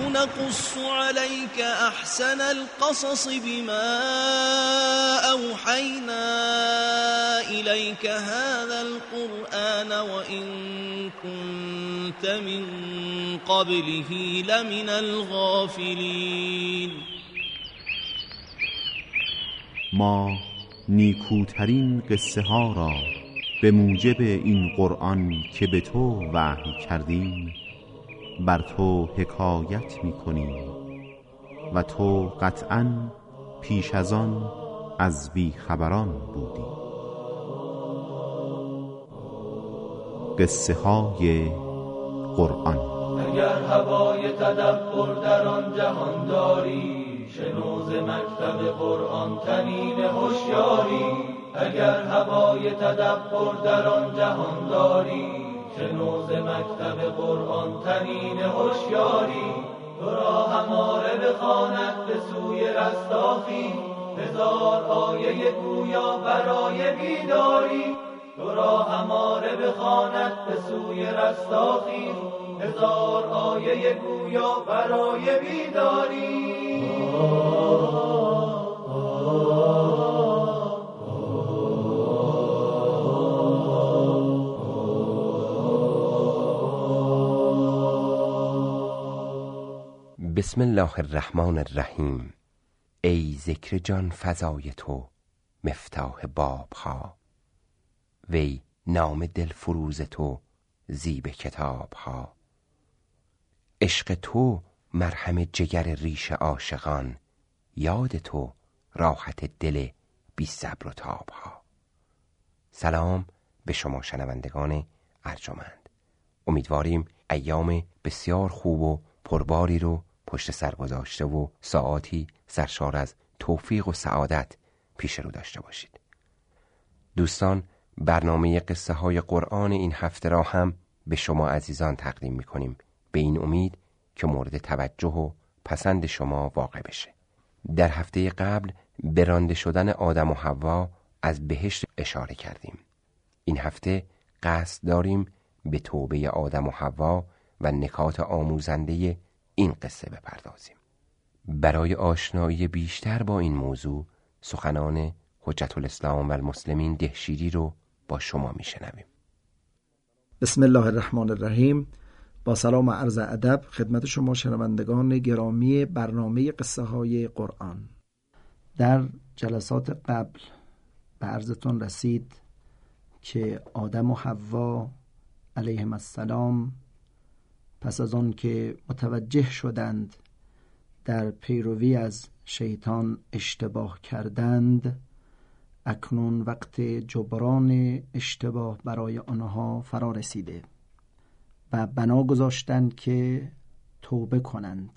نقص عليك أحسن القصص بما أوحينا إليك هذا القرآن وإن كنت من قبله لمن الغافلين. ما نیکوترین قصه ها را به موجب این قرآن که به تو وحی کردیم بر تو حکایت می‌کنیم و تو قطعاً پیش از آن از بیخبران بودی. قصه های قرآن. اگر هوای تدبر در آن جهان داری، شنو ز مکتب قرآن طنین هوشیاری. اگر هوای تدبر در آن جهان داری، شنو ز مکتب قرآن طنین هوشیاری. تو را هماره بخواند به سوی رستاخی، هزار آیه گویا برای بیداری. تو را هماره بخواند به سوی رستاخی، هزار آیه گویا برای بیداری. بسم الله الرحمن الرحیم. ای ذکر جان فزای تو مفتاح بابها، وی نام دل فروز تو زیب کتابها. عشق تو مرهم جگر ریش عاشقان، یاد تو راحت دل بی صبر و تابها. سلام به شما شنوندگان ارجمند. امیدواریم ایام بسیار خوب و پرباری رو پشت سر گذاشته و ساعاتی سرشار از توفیق و سعادت پیش رو داشته باشید. دوستان، برنامه قصه های قرآن این هفته را هم به شما عزیزان تقدیم می‌کنیم، به این امید که مورد توجه و پسند شما واقع بشه. در هفته قبل به رانده شدن آدم و حوا از بهشت اشاره کردیم. این هفته قصد داریم به توبه آدم و حوا و نکات آموزنده این قصه بپردازیم. برای آشنایی بیشتر با این موضوع سخنان حجت الاسلام و المسلمین دهشیری رو با شما میشنویم. بسم الله الرحمن الرحیم. با سلام و عرض ادب خدمت شما شنوندگان گرامی برنامه قصه های قرآن. در جلسات قبل به عرضتون رسید که آدم و حوا علیهم السلام پس از آن که متوجه شدند در پیروی از شیطان اشتباه کردند، اکنون وقت جبران اشتباه برای آنها فرا رسیده و بنا گذاشتند که توبه کنند.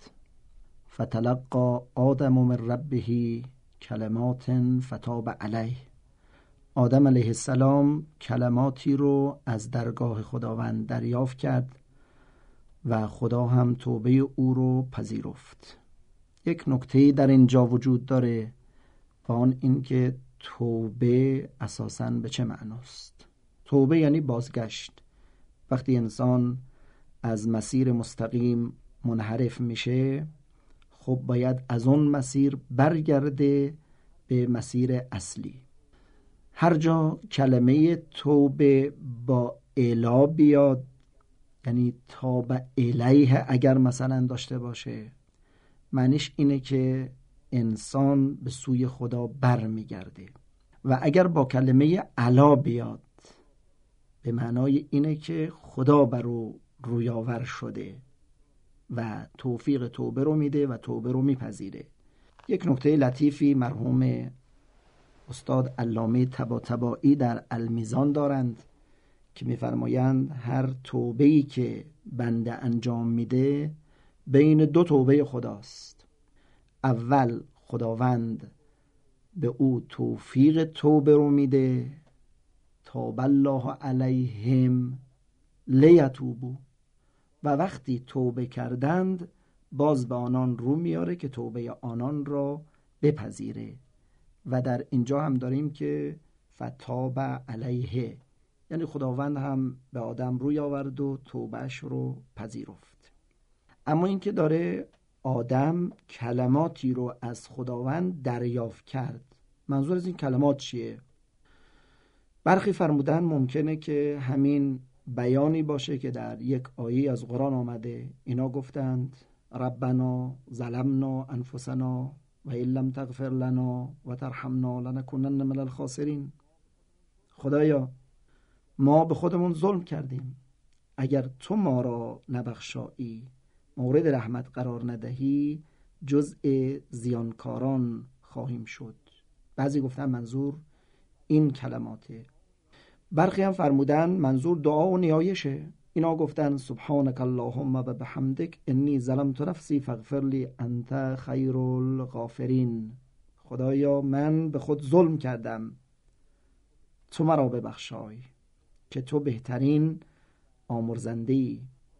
فتلقى آدم من ربه کلمات فتاب علیه. آدم علیه السلام کلماتی رو از درگاه خداوند دریافت کرد و خدا هم توبه او رو پذیرفت. یک نکته در اینجا وجود داره و آن این که توبه اساساً به چه معناست؟ توبه یعنی بازگشت. وقتی انسان از مسیر مستقیم منحرف میشه، خب باید از اون مسیر برگرده به مسیر اصلی. هر جا کلمه توبه با الا بیاد، یعنی تاب الیه اگر مثلا داشته باشه، معنیش اینه که انسان به سوی خدا بر میگرده. و اگر با کلمه علا بیاد، به معنای اینه که خدا بر او رویاور شده و توفیق توبه رو میده و توبه رو میپذیره. یک نکته لطیفی مرحوم استاد علامه طباطبایی در المیزان دارند که میفرمایند هر توبه‌ای که بنده انجام میده بین دو توبه خداست. اول خداوند به او توفیق توبه رو میده، تاب الله علیهم لیتوبوا، و وقتی توبه کردند باز به آنان رو میاره که توبه آنان را بپذیره. و در اینجا هم داریم که فتاب علیه، یعنی خداوند هم به آدم روی آورد و توبهش رو پذیرفت. اما این که داره آدم کلماتی رو از خداوند دریافت کرد. منظور از این کلمات چیه؟ برخی فرمودن ممکنه که همین بیانی باشه که در یک آیه از قرآن آمده. اینا گفتند ربنا ظلمنا انفسنا و ان لم تغفر لنا و ترحمنا لنکونن من الخاسرین. خدایا ما به خودمون ظلم کردیم، اگر تو ما را نبخشایی، مورد رحمت قرار ندهی، جزء زیانکاران خواهیم شد. بعضی گفتن منظور این کلماته. برخی هم فرمودن منظور دعا و نیایشه. اینا گفتن سبحانك اللهم و بحمدک انی ظلمت نفسی فاغفر لی انت خیر الغافرین. خدایا من به خود ظلم کردم، تو مرا ببخشای که تو بهترین آمرزنده‌ای.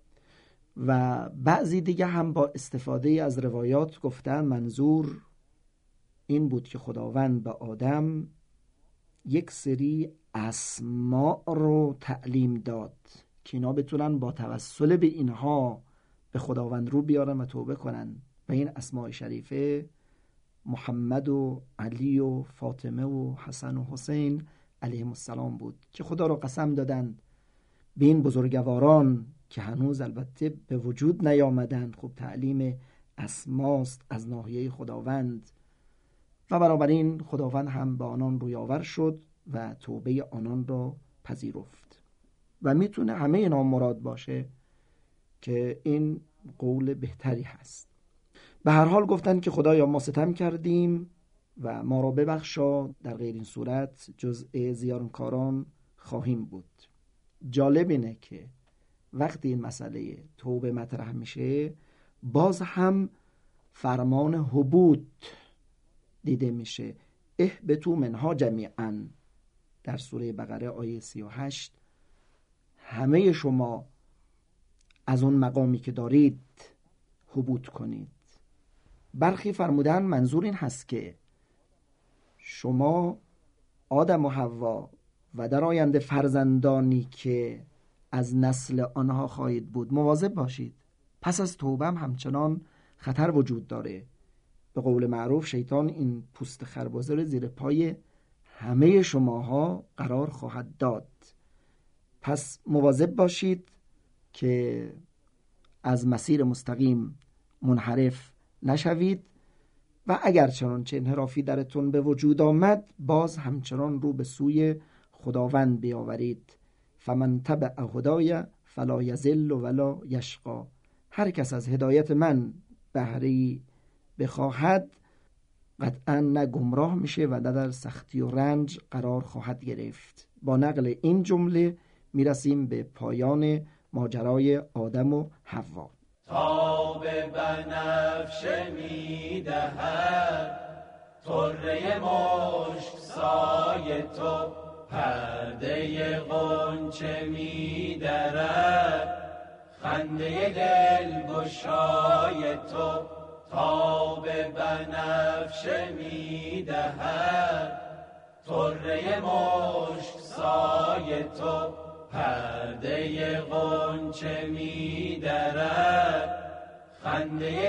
و بعضی دیگه هم با استفاده از روایات گفتن منظور این بود که خداوند به آدم یک سری اسماء رو تعلیم داد که اینا بتونن با توسل به اینها به خداوند رو بیارن و توبه کنن. و این اسماء شریفه محمد و علی و فاطمه و حسن و حسین علیهم السلام بود که خدا رو قسم دادند به این بزرگواران که هنوز البته به وجود نیامدند. خب تعلیم اسماست از ناحیه خداوند و بنابراین خداوند هم به آنان رویاور شد و توبه آنان را پذیرفت. و میتونه همه اینا مراد باشه که این قول بهتری هست. به هر حال گفتن که خدایا ما ستم کردیم و ما را ببخشا، در غیر این صورت جزء زیانکاران خواهیم بود. جالب اینه که وقتی این مسئله توبه مطرح میشه باز هم فرمان حبوط دیده میشه. اهبطوا منها جمیعا در سوره بقره آیه 38. همه شما از اون مقامی که دارید حبوط کنید. برخی فرمودن منظور این هست که شما آدم و حوا و در آینده فرزندانی که از نسل آنها خواهید بود مواظب باشید. پس از توبه همچنان خطر وجود داره. به قول معروف شیطان این پوست خربزه رو زیر پای همه شماها قرار خواهد داد. پس مواظب باشید که از مسیر مستقیم منحرف نشوید و اگر چنانچه انحرافی درتون به وجود آمد باز همچنان رو به سوی خداوند بیاورید. فمن تبع هدای فلا یضل ولا یشقی. هر کس از هدایت من بهره‌ای بخواهد قطعا نه گمراه میشه و نه در سختی و رنج قرار خواهد گرفت. با نقل این جمله میرسیم به پایان ماجرای آدم و حوا. تا به بنفشه میدهد طره مشک سای تو، پرده غنچه میدرد خنده دلگشای تو. تا به بنفشه میدهد طره مشک سای تو، پرده غنچه میدرد خنده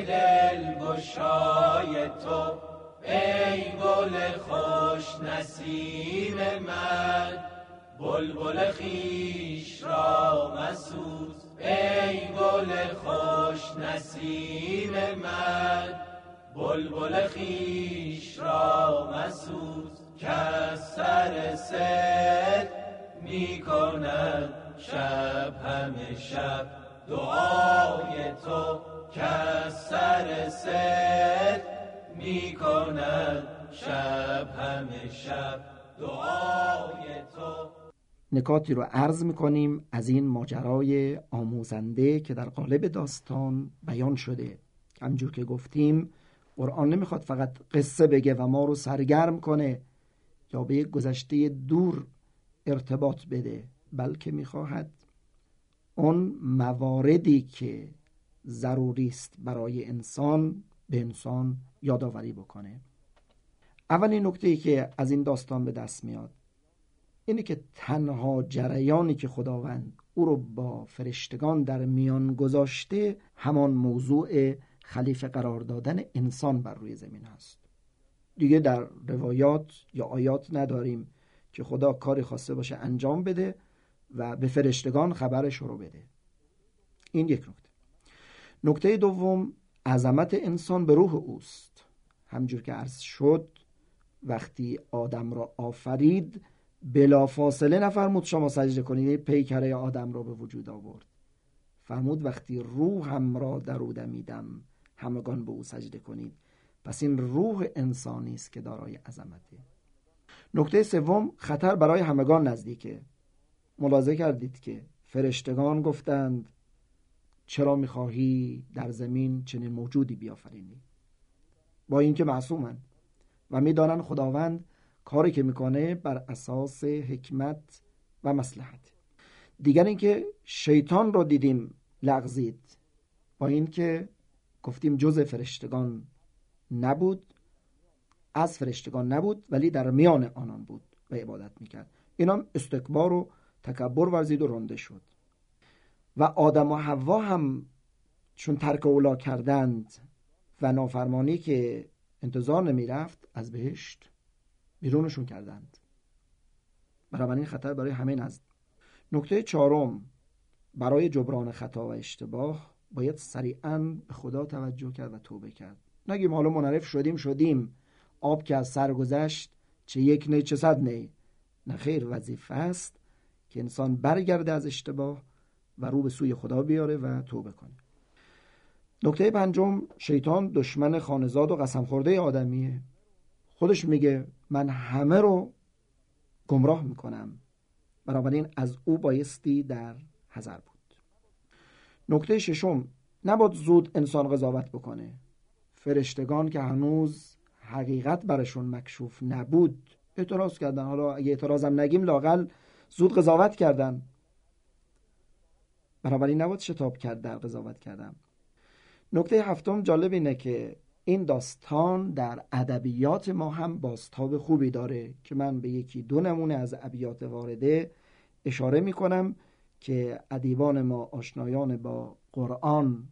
دلگشای تو. ای گل خوش نسیم من بلبل خویش را مسوز. ای گل خوش نسیم من بلبل خویش را مسوز. که سر صد می کند شب همه شب دعای تو. که سر صد می کند شب همه شب دعای تو. نکاتی رو عرض میکنیم از این ماجرای آموزنده که در قالب داستان بیان شده. همجور که گفتیم قرآن نمیخواد فقط قصه بگه و ما رو سرگرم کنه یا به یک گذشته دور ارتباط بده، بلکه میخواهد اون مواردی که ضروری است برای انسان به انسان یادآوری بکنه. اولین نکته‌ای که از این داستان به دست میاد اینه که تنها جریانی که خداوند او رو با فرشتگان در میان گذاشته همان موضوع خلیفه قرار دادن انسان بر روی زمین هست. دیگه در روایات یا آیات نداریم که خدا کاری خواسته باشه انجام بده و به فرشتگان خبرش رو بده. این یک نکته. نکته دوم، عظمت انسان به روح اوست. همجور که عرض شد وقتی آدم را آفرید بلافاصله نفرمود شما سجده کنید پیکره آدم را به وجود آورد، فرمود وقتی روحم را در او دمیدم همگان به او سجده کنید. پس این روح انسانی است که دارای عظمته. نکته سوم، خطر برای همگان نزدیکه. ملاحظه کردید که فرشتگان گفتند چرا میخواهی در زمین چنین موجودی بیافرینی، با اینکه معصومن و میدانن خداوند کاری که میکنه بر اساس حکمت و مصلحت. دیگر اینکه شیطان رو دیدیم لغزید، با اینکه گفتیم جز فرشتگان نبود، از فرشتگان نبود، ولی در میان آنان بود و عبادت میکرد. اینم استکبار و تکبر ورزید و رنده شد. و آدم و حوا هم چون ترک اولا کردند و نافرمانی که انتظار نمی رفت از بهشت بیرونشون کردند. بنابراین خطر برای همه نزد. نکته چهارم، برای جبران خطا و اشتباه باید سریعاً به خدا توجه کرد و توبه کرد. نگیم حالا منحرف شدیم آب که از سر گذشت چه یک نی چه صد نی. نه خیر، وظیفه است که انسان برگرده از اشتباه و رو به سوی خدا بیاره و توبه کنه. نکته پنجم، شیطان دشمن خانه‌زاد و قسم خورده آدمیه. خودش میگه من همه رو گمراه میکنم، بنابراین از او بایستی در حذر بود. نکته ششم، نباید زود انسان قضاوت بکنه. فرشتگان که هنوز حقیقت برشون مکشوف نبود اعتراض کردن. حالا اگه اعتراضم نگیم لااقل زود قضاوت کردن، بنابراین نباید شتاب کرد در قضاوت کردن. نکته هفتم جالب اینه که این داستان در ادبیات ما هم بازتاب خوبی داره که من به یکی دو نمونه از ابیات وارده اشاره میکنم که ادیبان ما آشنایان با قرآن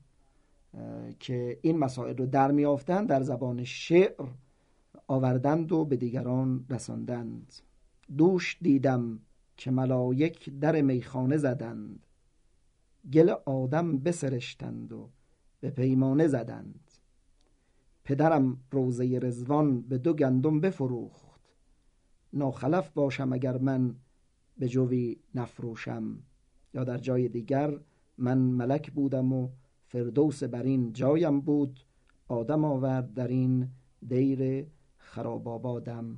که این مسائل رو در میافتند در زبان شعر آوردند و به دیگران رساندند. دوش دیدم که ملائک در میخانه زدند، گل آدم بسرشتند و به پیمانه زدند. پدرم روزه رضوان به 2 گندم بفروخت، ناخلف باشم اگر من به جوی نفروشم. یا در جای دیگر من ملک بودم و فردوس بر این جایم بود، آدم آورد در این دیر خراب آبادم.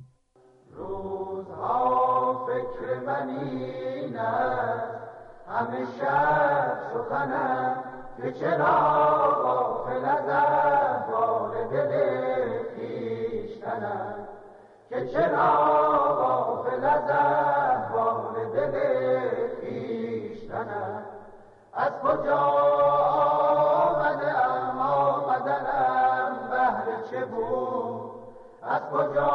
روزها فکر من این است، همه شب سخنم که چرا غافل از احوال دل خویشتنم، که چرا غافل از احوال دل خویشتنم. از کجا آمدم آمدنم بهر چه بود، از کجا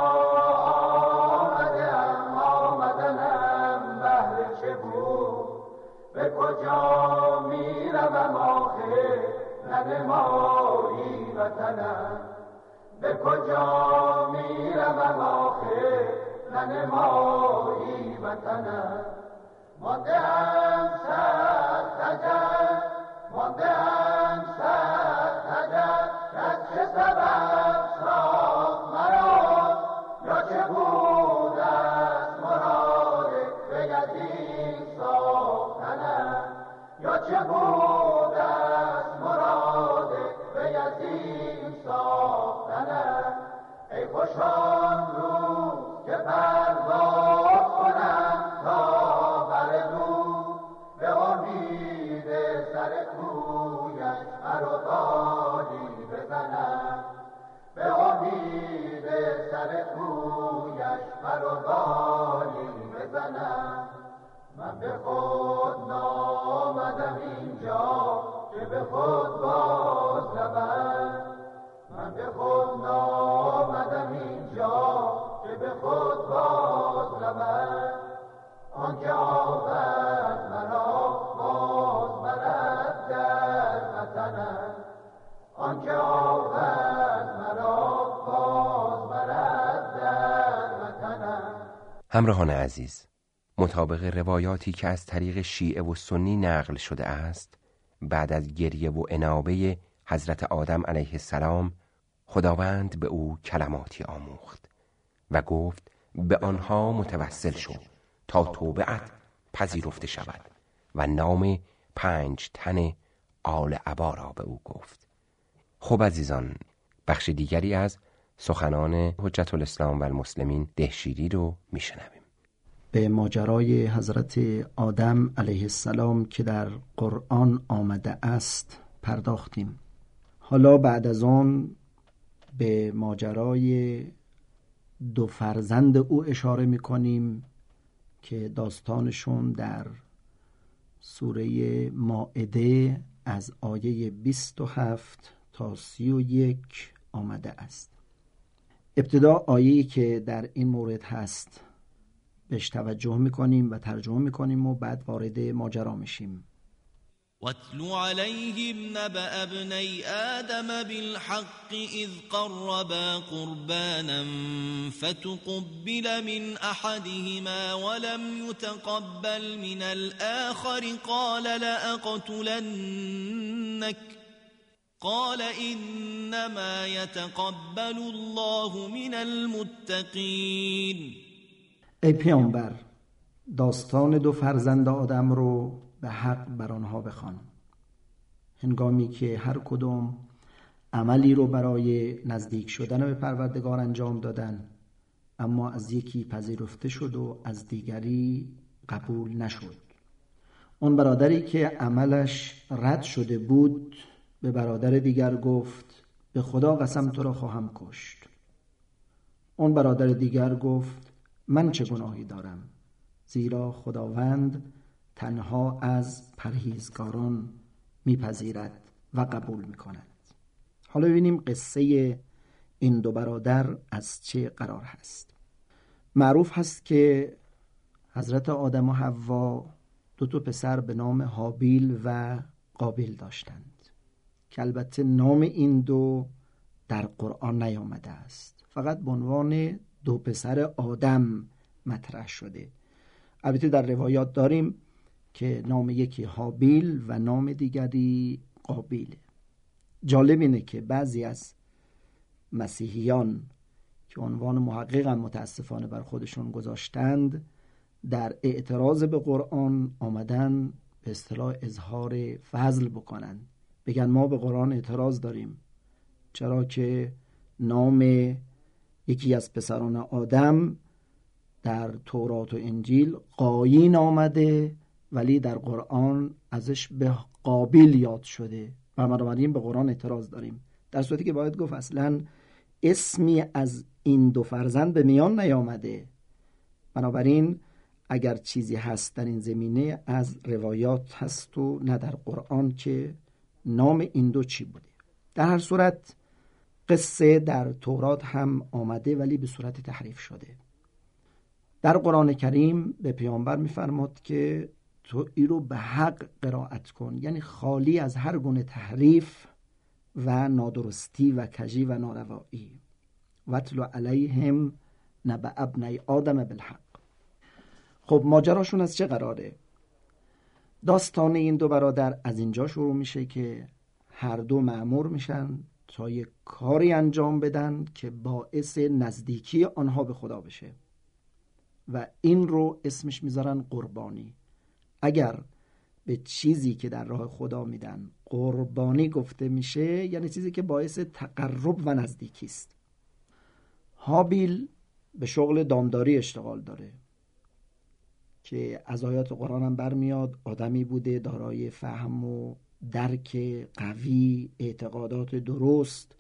آمدم آمدنم بهر چه بود، به کجا میروم آخر ننمایی وطنم، به کجا میروم آخر ننمایی وطنم. مانده‌ام صد خجل، مانده‌ام صد خجل، از چه سبب ساخت مرا، یا چه بود از مراد وی از این ساختنم، یا چه بود از مراد وی از این ساختنم. ای خوش آن روز که پرواز کنم تا بر دور، به امید سر کویش پر و بالی بزنم، به امید سر کویش پر و بالی بزنم. من به خود نامدم اینجا که به خود باز روم، من به خود نامدم اینجا که به خود باز روم. آنکه آورد مرا باز برد در وطنم، آنکه همراهان عزیز، مطابق روایاتی که از طریق شیعه و سنی نقل شده است، بعد از گریه و انابه حضرت آدم علیه السلام، خداوند به او کلماتی آموخت و گفت به آنها متوسل شو تا توبه‌ات پذیرفته شود و نام 5 تن آل عبا را به او گفت. خب عزیزان، بخش دیگری از سخنان حجت الاسلام و المسلمین دهشیری رو میشنویم. به ماجرای حضرت آدم علیه السلام که در قرآن آمده است پرداختیم. حالا بعد از آن به ماجرای 2 فرزند او اشاره میکنیم که داستانشون در سوره مائده از آیه 27 تا 31 آمده است. ابتدا آیه‌ای که در این مورد هست بهش توجه میکنیم و ترجمه میکنیم و بعد وارد ماجرا میشیم. واتل عليهم نبأ ابني آدم بالحق إذ قربا قربانا فتقبل من أحدهما ولم يتقبل من الآخر قال لأقتلنك قال إنما يتقبل الله من المتقين. ای پیامبر، داستان 2 فرزند آدم رو به حق بر آنها بخوان. هنگامی که هر کدوم عملی رو برای نزدیک شدن به پروردگار انجام دادن، اما از یکی پذیرفته شد و از دیگری قبول نشد. اون برادری که عملش رد شده بود به برادر دیگر گفت به خدا قسم تو را خواهم کشت. اون برادر دیگر گفت من چه گناهی دارم، زیرا خداوند تنها از پرهیزگاران میپذیرد و قبول میکند. حالا ببینیم قصه این 2 برادر از چه قرار هست. معروف هست که حضرت آدم و حوا 2 پسر به نام هابیل و قابیل داشتند که البته نام این 2 در قرآن نیامده است، فقط به عنوان 2 پسر آدم مطرح شده. البته در روایات داریم که نام یکی هابیل و نام دیگری قابیل. جالب اینه که بعضی از مسیحیان که عنوان محققا متاسفانه بر خودشون گذاشتند، در اعتراض به قرآن آمدن به اصطلاح اظهار فضل بکنن، بگن ما به قرآن اعتراض داریم چرا که نام یکی از پسران آدم در تورات و انجیل قایین آمده ولی در قرآن ازش به قابیل یاد شده و بنابراین به قرآن اعتراض داریم، در صورتی که باید گفت اصلا اسمی از این 2 فرزند به میان نیامده. بنابراین اگر چیزی هست در این زمینه از روایات هست و نه در قرآن که نام این 2 چی بوده. در هر صورت قصه در تورات هم آمده ولی به صورت تحریف شده. در قرآن کریم به پیامبر میفرماد که تو این رو به حق قرائت کن، یعنی خالی از هر گونه تحریف و نادرستی و کژی و ناروایی. واتل علیهم نبأ ابنی آدم بالحق. خب ماجراشون از چه قراره؟ داستان این 2 برادر از اینجا شروع میشه که هر 2 مأمور میشن تا یک کاری انجام بدن که باعث نزدیکی آنها به خدا بشه و این رو اسمش میذارن قربانی. اگر به چیزی که در راه خدا میدن قربانی گفته میشه، یعنی چیزی که باعث تقرب و نزدیکی است. هابیل به شغل دامداری اشتغال داره که از آیات قرآن هم برمیاد آدمی بوده دارای فهم و درک قوی، اعتقادات درست،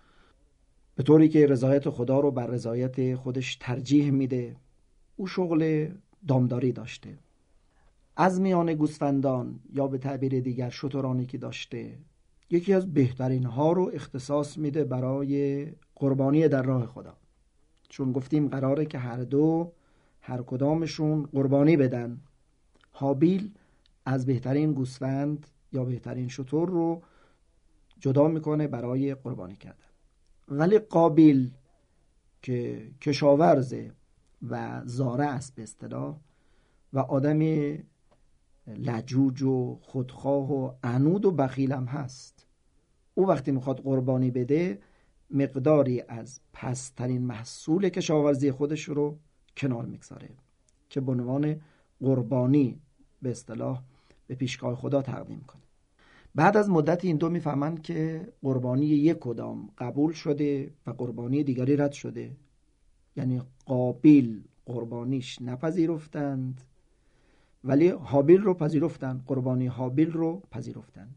به طوری که رضایت خدا رو بر رضایت خودش ترجیح میده. او شغل دامداری داشته. از میان گوسفندان یا به تعبیر دیگر شترانی که داشته، یکی از بهترین ها رو اختصاص میده برای قربانی در راه خدا، چون گفتیم قراره که هر کدامشون قربانی بدن. هابیل از بهترین گوسفند یا بهترین شتر رو جدا میکنه برای قربانی کردن، ولی قابیل که کشاورزه، و زاره است به اصطلاح و آدم لجوج و خودخواه و عنود و بخیل هم هست. او وقتی میخواد قربانی بده مقداری از پسترین محصول کشاورزی خودش رو کنار میگذاره که به عنوان قربانی به اصطلاح به پیشگاه خدا تقدیم کنه. بعد از مدت این دو میفهمن که قربانی یک کدام قبول شده و قربانی دیگری رد شده. یعنی قابیل قربانیش نپذیرفتند ولی هابیل رو پذیرفتند، قربانی هابیل رو پذیرفتند.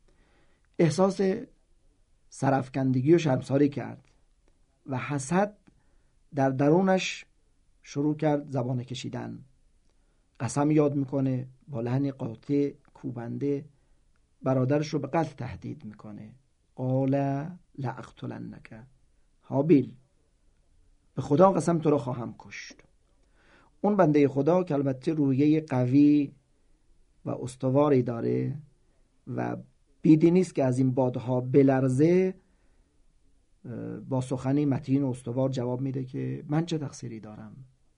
احساس سرفکندگی و شرمساری کرد و حسد در درونش شروع کرد زبانه کشیدن. قسم یاد میکنه، با لحن قاطع کوبنده برادرش رو به قتل تهدید میکنه. قال لاقتلنک، هابیل به خدا قسم تو رو خواهم کشت. اون بنده خدا که البته روحیه قوی و استواری داره و بیدی نیست که از این بادها بلرزه، با سخنی متین و استوار جواب میده که من چه تقصیری دارم؟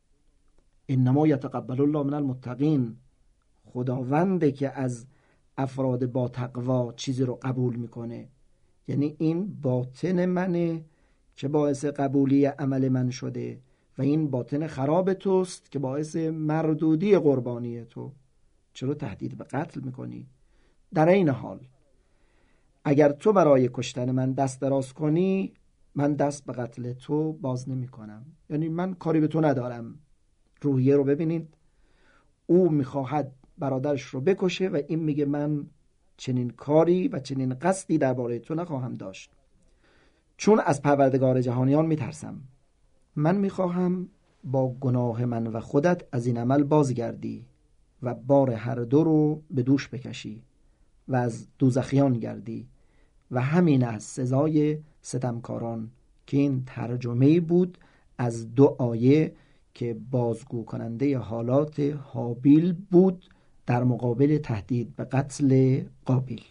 انما یتقبل الله من المتقین، خداونده که از افراد با تقوا چیزی رو قبول میکنه. یعنی این باطن منه که باعث قبولی عمل من شده و این باطن خراب توست که باعث مردودی قربانی تو. چرا تهدید به قتل میکنی؟ در این حال اگر تو برای کشتن من دست دراز کنی، من دست به قتل تو باز نمی کنم. یعنی من کاری به تو ندارم. روحیه رو ببینید، او میخواهد برادرش رو بکشه و این میگه من چنین کاری و چنین قصدی درباره تو نخواهم داشت، چون از پروردگار جهانیان میترسم. من میخواهم با گناه من و خودت از این عمل بازگردی و بار هر دو رو به دوش بکشی و از دوزخیان گردی و همین از سزای ستمکاران، که این ترجمه بود از دو آیه که بازگو کننده حالات هابیل بود در مقابل تهدید به قتل قابیل.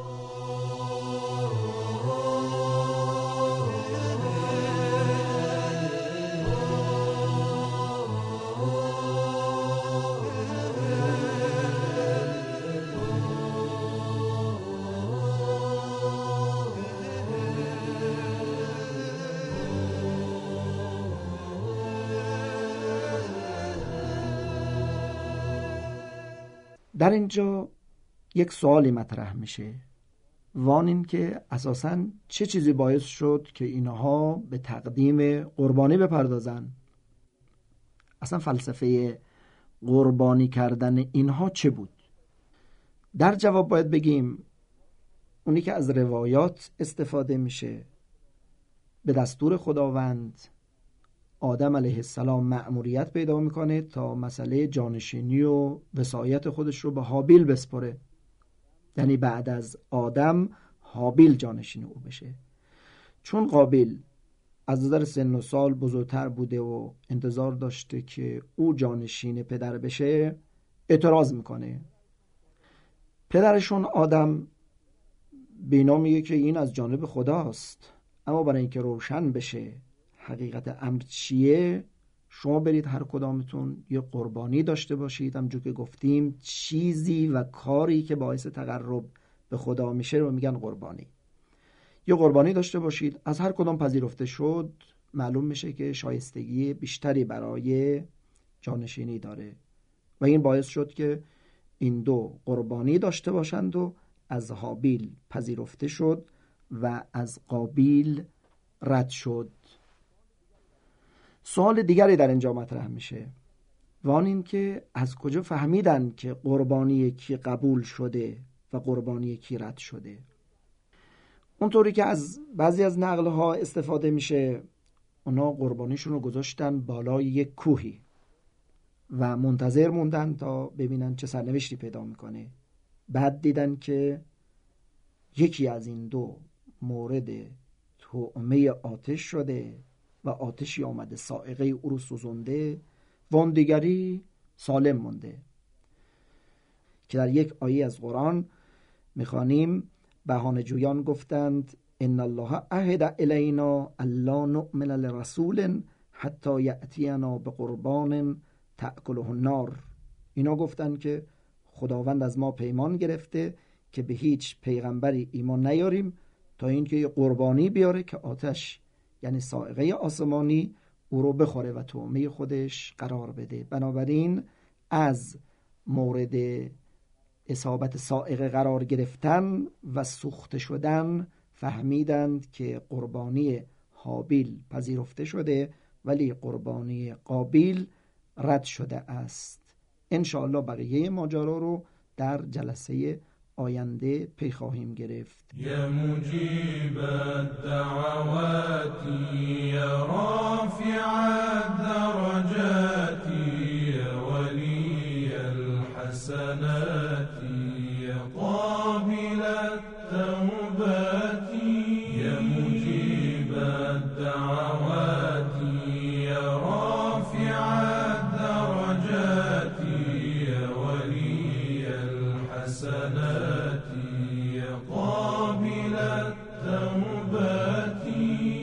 در اینجا یک سوالی مطرح میشه، وان این که اساساً چه چیزی باعث شد که اینها به تقدیم قربانی بپردازن؟ اصلا فلسفه قربانی کردن اینها چه بود؟ در جواب باید بگیم اونی که از روایات استفاده میشه، به دستور خداوند آدم علیه السلام مأموریت پیدا میکنه تا مسئله جانشینی و وصایت خودش رو به هابیل بسپره. یعنی بعد از آدم هابیل جانشین او بشه. چون قابیل از نظر سن و سال بزرگتر بوده و انتظار داشته که او جانشین پدر بشه، اعتراض میکنه. پدرشون آدم بینا میگه که این از جانب خداست، اما برای اینکه روشن بشه حقیقت امر چیه، شما برید هر کدامتون یه قربانی داشته باشید. همونجور که گفتیم چیزی و کاری که باعث تقرب به خدا میشه رو میگن قربانی. یه قربانی داشته باشید، از هر کدام پذیرفته شد معلوم میشه که شایستگی بیشتری برای جانشینی داره و این باعث شد که این دو قربانی داشته باشند و از هابیل پذیرفته شد و از قابیل رد شد. سوال دیگری در اینجا مطرح میشه، وان این که از کجا فهمیدن که قربانی کی قبول شده و قربانی کی رد شده؟ اونطوری که از بعضی از نقلها استفاده میشه، اونا قربانیشون رو گذاشتن بالای یک کوهی و منتظر موندن تا ببینن چه سرنوشتی پیدا میکنه. بعد دیدن که یکی از این دو مورد طعمه آتش شده و آتشی آمده صاعقه او رو سوزونده و اون دیگری سالم مونده، که در یک آیه از قرآن میخوانیم بهانه جویان گفتند ان الله عهد الینا الا نؤمن لرسول حتی یأتینا بقربان تأکله النار. اینا گفتن که خداوند از ما پیمان گرفته که به هیچ پیغمبری ایمان نیاریم تا اینکه یه قربانی بیاره که آتش، یعنی صاعقه آسمانی، او رو بخوره و طعمه خودش قرار بده. بنابراین از مورد اصابت صاعقه قرار گرفتن و سوخته شدن فهمیدند که قربانی هابیل پذیرفته شده ولی قربانی قابیل رد شده است. انشاءالله بقیه ماجرا رو در جلسه آینده پی خواهیم گرفت. یا مجیب الدعوات یا رافع الدرجات یا ولی الحسنات یا قابل التوبات یا مجیب الدعوات یا رافع الدرجات یا ولی الحسنات یا قابل التوبات.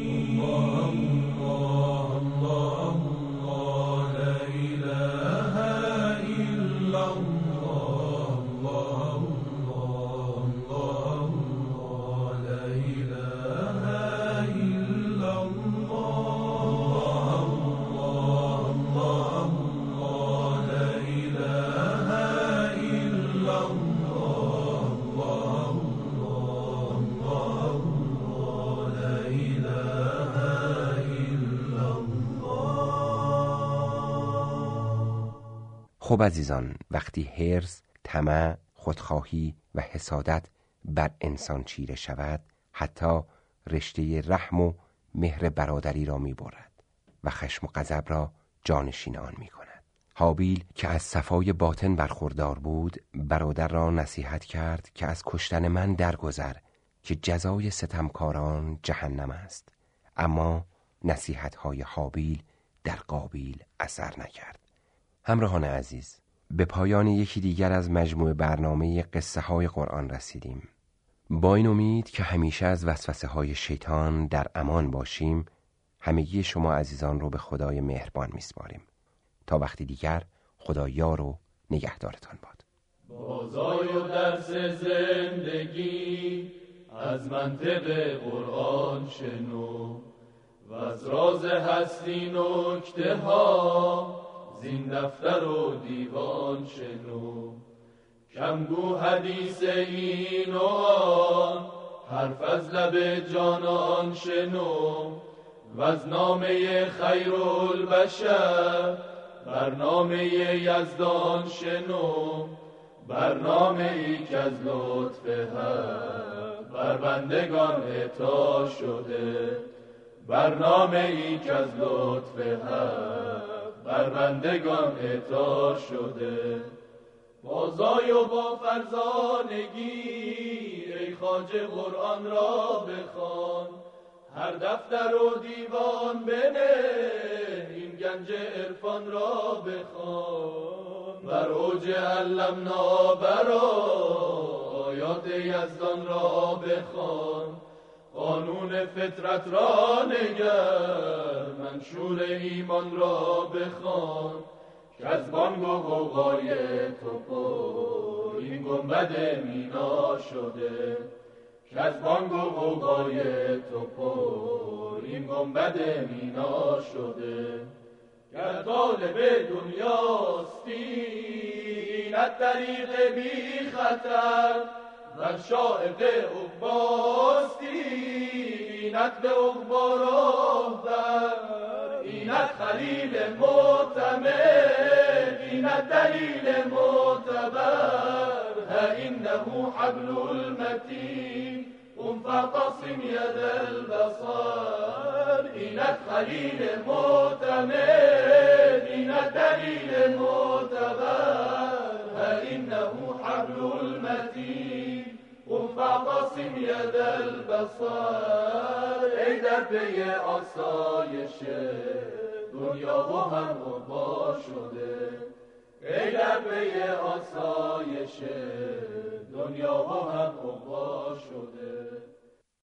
خب عزیزان، وقتی حرص، طمع، خودخواهی و حسادت بر انسان چیره شود، حتی رشته رحم و مهر برادری را می برد و خشم و غضب را جانشین آن می کند. هابیل که از صفای باطن برخوردار بود، برادر را نصیحت کرد که از کشتن من درگذر که جزای ستمکاران جهنم است. اما نصیحت‌های هابیل در قابیل اثر نکرد. همراهان عزیز، به پایان یکی دیگر از مجموعه برنامه قصه های قرآن رسیدیم. با این امید که همیشه از وسوسه های شیطان در امان باشیم، همگی شما عزیزان رو به خدای مهربان میسپاریم. تا وقتی دیگر، خدا یار و نگهدارتان باد. بازای و درس زندگی از منطق قرآن شنو و از راز هستی نکته ها زین دفتر و دیوان شنو. کمگو حدیث این و آن، حرف از لب جانان شنو و از نامه خیرالبشر برنامه یزدان شنو. برنامه ای که از لطف حق بر بندگان عطا شده. برنامه ای که از لطف حق بر بندگان عطا شده. بازای و با فرزانگی ای خواجه قرآن را بخوان. هر دفتر و دیوان بنه این گنج عرفان را بخوان. بر اوج علمنا برا آیات یزدان را بخوان. قانون فطرت را نگر منشور ایمان را بخوان. که از بانگ و غوغای تو پر این گنبد مینا شده. که از بانگ و غوغای تو پر این گنبد مینا شده. گر طالب دنیاستی اینت طریق بی خطر و شائق عقباستی اینت به عقبا راه بر. اینت خلیل معتمد اینت دلیل معتبر. ها انه حبل المتین قم فاعتصم ید البصر. اینت خلیل معتمد اینت دلیل معتبر. ها انه حبل المتین قم فاعتصم ید البصر. ای در پی آسایش دنیا و هم عقبا شده. ای در پی آسایش دنیا و هم عقبا شده.